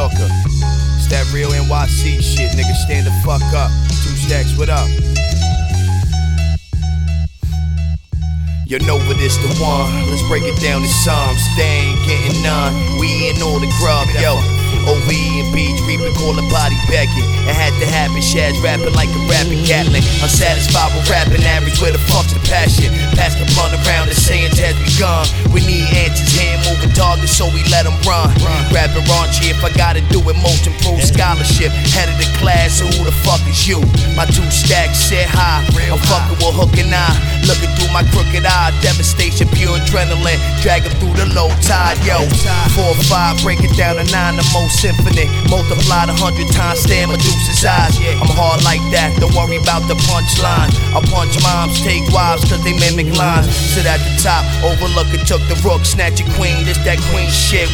Yorker. It's that real NYC shit, nigga. Stand the fuck up. 2 Stacks, what up? You know what it's the one. Let's break it down in Psalms. They ain't getting none. We in all the grub, yo. OV and Beach Reaper, call the body Beckett. It had to happen, Shaz rapping like a rapping Gatling. Unsatisfied with rapping average, where the fuck's the passion? Pass the blunt around, the sayings has begun. We need answers, hand moving targets, so we let them run. Rapping raunchy, if I gotta do it, most improved scholarship. Head of the class, so who the fuck is you? My 2 Stacks sit high, I'm fucking with Hook and I. Looking through my crooked eye, devastation, pure adrenaline. Dragging through the low tide, yo. 4 or 5, break it down to 9, the most symphony. Multiplied 100 times, stare Medusa's eyes. I'm hard like that, don't worry about the punchline. I punch moms, take wives, cause they mimic lines. Sit at the top, overlook it, took the rook, snatch your queen. This that queen shit,